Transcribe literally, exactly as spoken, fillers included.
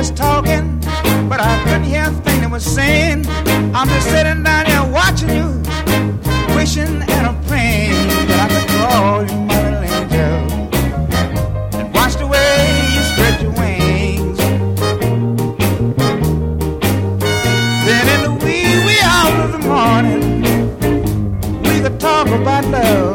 just talking, but I couldn't hear a thing they were saying. I'm just sitting down here watching you, wishing and a praying that I could call you my little angel and watch the way you spread your wings. Then in the wee, wee hours of the morning, we could talk about love.